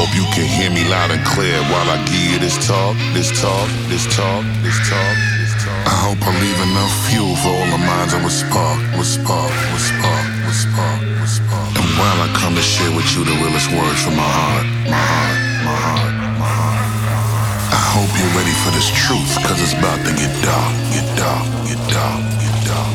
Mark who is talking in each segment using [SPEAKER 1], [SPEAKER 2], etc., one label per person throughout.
[SPEAKER 1] Hope you can hear me loud and clear while I give you this talk, this talk, this talk, this talk, this talk. I hope I leave enough fuel for all the minds I will spark, will spark, will spark, will spark, will spark. And while I come to share with you the realest words from my heart, my heart, my heart, my heart. I hope you're ready for this truth, cause it's about to get dark, get dark, get dark, get dark.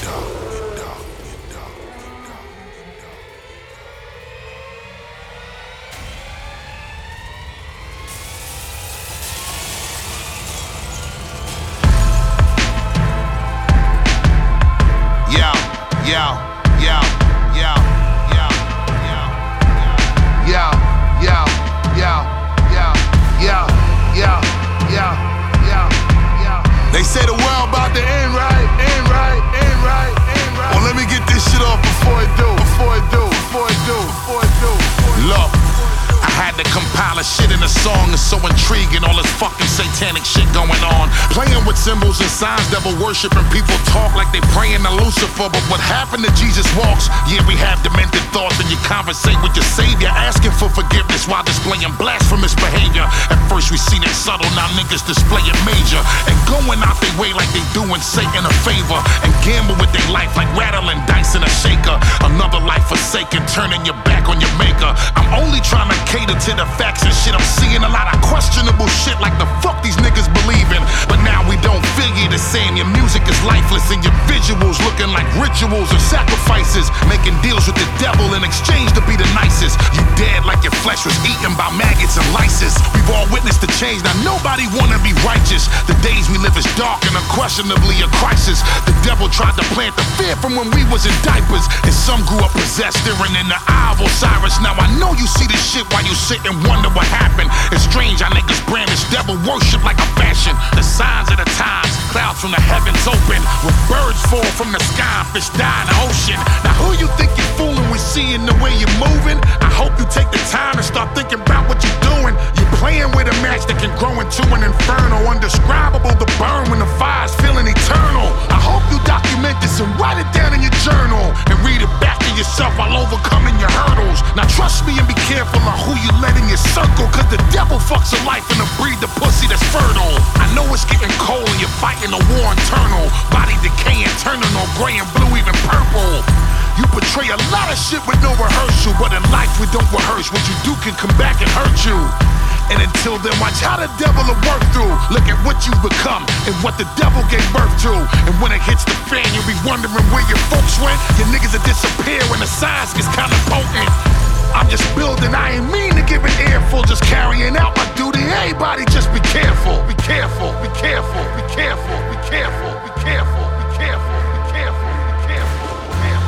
[SPEAKER 1] They say the world about to end right, end right, end right, end right. Well, let me get this shit off before it do, before it do, before it do, before it do. Look, I had to compile a shit in a song. It's so intriguing, all this fucking satanic shit going on. Playing with symbols and signs, devil worshiping people talk like they praying to Lucifer. But what happened to Jesus walks? Yeah, we have demented thoughts and you conversate with your savior, asking for forgiveness while displaying blasphemous behavior. At first we seen it subtle, now niggas display it major. And going out their way like they doing Satan a favor. And gamble with their life like rattling dice in a shaker. Another life forsaken, turning your back on your maker. I'm only trying to cater to the facts and shit. I'm seeing a lot of questionable shit like the fuck these niggas believe in. But now we don't figure the same. Your music is lifeless and your visuals looking like rituals or sacrifices. Making deals with the devil in exchange to be the nicest. You dead like your flesh was eaten by maggots and lices. We've all witnessed the change, now nobody wanna be righteous. The days we live is dark and unquestionably a crisis. The devil tried to plant the fear from when we was in diapers. And some grew up possessed, staring in the eye of Osiris. Now I know you see this shit while you sit and wonder what happened. It's strange how niggas brandish devil worship like a fashion. The signs of the times, clouds from the heavens open. When birds fall from the sky, fish die in the ocean. Now who you think you're fooling with seeing the way you're moving? I hope you take the time to start thinking about what you're doing. You're playing with a match that can grow into an inferno. Undescribable to burn when the fire's feeling eternal. I hope you document this and write it down in your journal. And read it back to yourself while overcoming your hurdles. Now trust me and be careful on who you let in your circle. Cause the devil fucks a life and a breed the pussy that's fertile. I know it's getting cold and you're fighting a war internal. Body decaying, turning all gray and blue, even purple. You portray a lot of shit with no rehearsal. But in life we don't rehearse. What you do can come back and hurt you. And until then, watch how the devil will work through. Look at what you've become and what the devil gave birth to. And when it hits the fan, you'll be wondering where your folks went. Your niggas will disappear when the science gets kinda potent. I'm just building, I ain't mean to give an earful. Just carrying out my duty. Everybody just be careful. Be careful, be careful, be careful, be careful, be careful, be careful, be careful, be careful, be careful.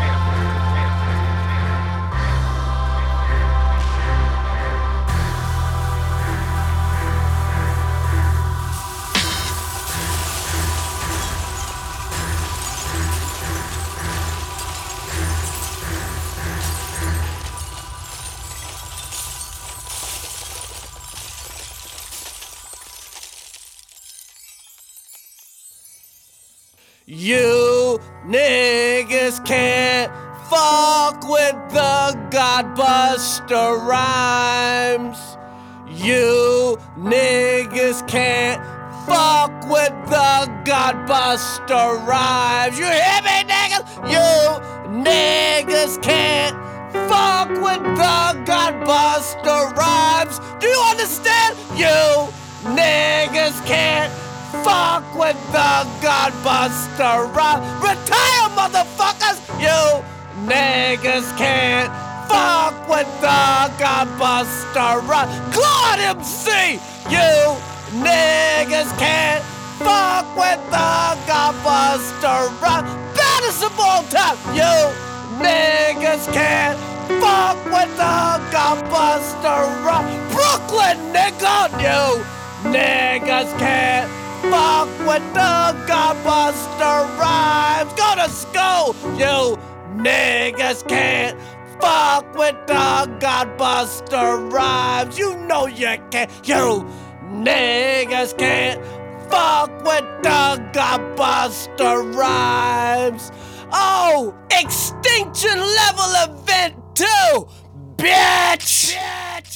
[SPEAKER 2] You niggas can't fuck with the Godbuster rhymes. You niggas can't fuck with the Godbuster rhymes. You hear me, niggas? You niggas can't fuck with the Godbuster rhymes. Do you understand? You niggas can't fuck with the Godbuster rhymes. Retire, motherfuckers! You niggas can't fuck with the Godbuster rhymes. Claude MC! You niggas can't fuck with the Godbuster rhymes. Baddest of all time! You niggas can't fuck with the Godbuster rhymes. Brooklyn, nigga! You niggas can't fuck with the Godbuster rhymes. Go to school, you niggas can't fuck with the Godbuster rhymes. You know you can't. You niggas can't fuck with the Godbuster rhymes. Oh, extinction level event 2, bitch!